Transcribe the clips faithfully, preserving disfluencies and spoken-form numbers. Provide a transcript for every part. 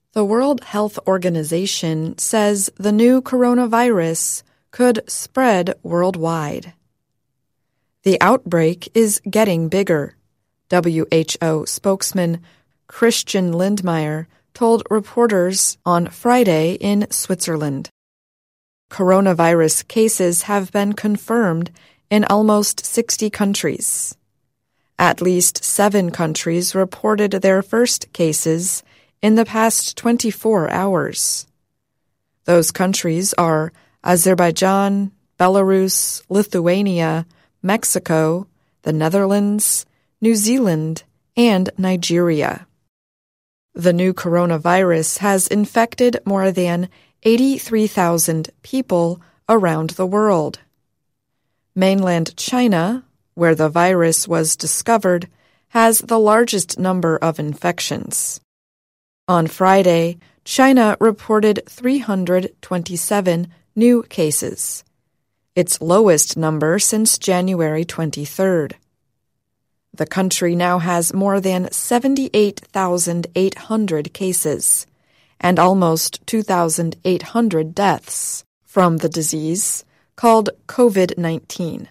The World Health Organization says the new coronavirus could spread worldwide. The outbreak is getting bigger, W H O spokesman Christian Lindmeier told reporters on Friday in Switzerland. Coronavirus cases have been confirmed in almost sixty countries. At least seven countries reported their first cases in the past twenty-four hours. Those countries are Azerbaijan, Belarus, Lithuania, Mexico, the Netherlands, New Zealand, and Nigeria. The new coronavirus has infected more than eighty-three thousand people around the world. Mainland China, where the virus was discovered, has the largest number of infections. On Friday, China reported three hundred twenty-seven new cases, its lowest number since January twenty-third. The country now has more than seventy-eight thousand eight hundred cases and almost two thousand eight hundred deaths from the disease called COVID nineteen.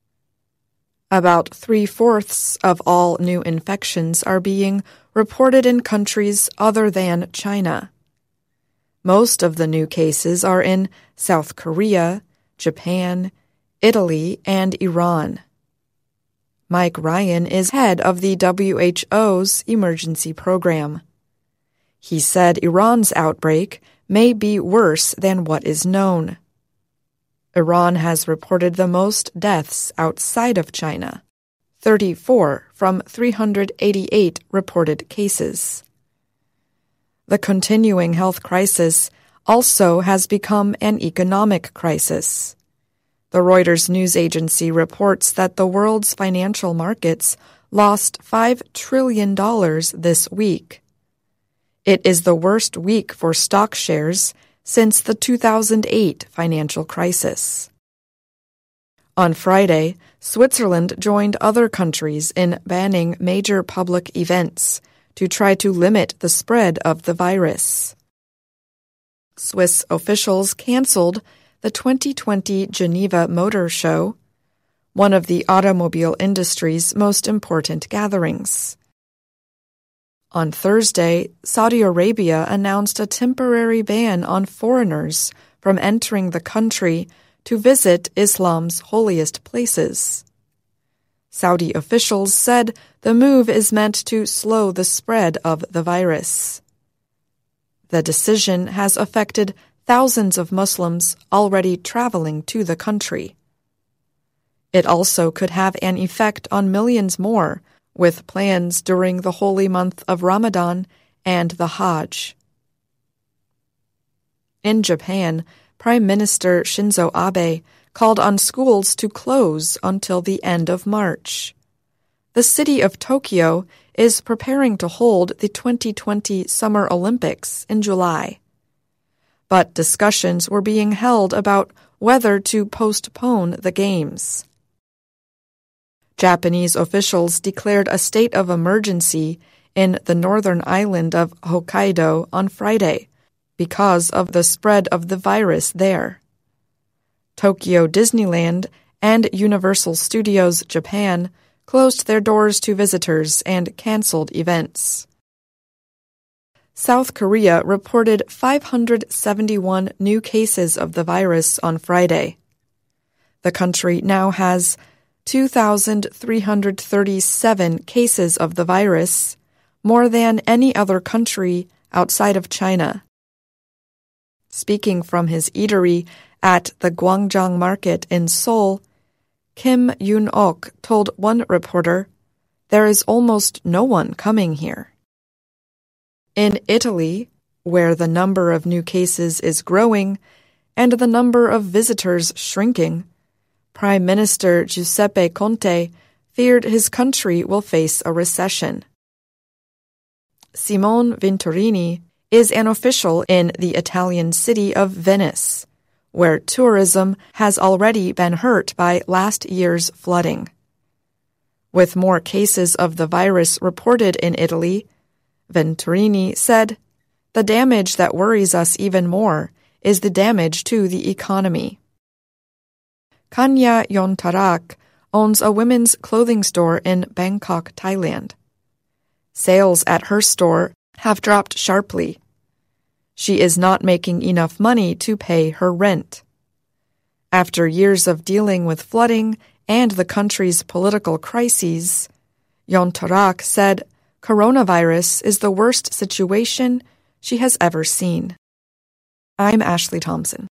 About three-fourths of all new infections are being reported in countries other than China. Most of the new cases are in South Korea, Japan, Italy, and Iran. Mike Ryan is head of the W H O's emergency program. He said Iran's outbreak may be worse than what is known. Iran has reported the most deaths outside of China, thirty-four from three hundred eighty-eight reported cases. The continuing health crisis also has become an economic crisis. The Reuters news agency reports that the world's financial markets lost five trillion dollars this week. It is the worst week for stock shares since the two thousand eight financial crisis. On Friday, Switzerland joined other countries in banning major public events to try to limit the spread of the virus. Swiss officials canceled the twenty twenty Geneva Motor Show, one of the automobile industry's most important gatherings. On Thursday, Saudi Arabia announced a temporary ban on foreigners from entering the country to visit Islam's holiest places. Saudi officials said the move is meant to slow the spread of the virus. The decision has affected thousands of Muslims already traveling to the country. It also could have an effect on millions more, with plans during the holy month of Ramadan and the Hajj. In Japan, Prime Minister Shinzo Abe called on schools to close until the end of March. The city of Tokyo is preparing to hold the twenty twenty Summer Olympics in July. But discussions were being held about whether to postpone the games. Japanese officials declared a state of emergency in the northern island of Hokkaido on Friday because of the spread of the virus there. Tokyo Disneyland and Universal Studios Japan closed their doors to visitors and canceled events. South Korea reported five hundred seventy-one new cases of the virus on Friday. The country now has two thousand three hundred thirty-seven cases of the virus, more than any other country outside of China. Speaking from his eatery at the Gwangjang Market in Seoul, Kim Yoon-ok told one reporter, "There is almost no one coming here." In Italy, where the number of new cases is growing and the number of visitors shrinking, Prime Minister Giuseppe Conte feared his country will face a recession. Simone Venturini is an official in the Italian city of Venice, where tourism has already been hurt by last year's flooding. With more cases of the virus reported in Italy, Venturini said, The damage that worries us even more is the damage to the economy. Kanya Yontarak owns a women's clothing store in Bangkok, Thailand. Sales at her store have dropped sharply. She is not making enough money to pay her rent. After years of dealing with flooding and the country's political crises, Yontarak said coronavirus is the worst situation she has ever seen. I'm Ashley Thompson.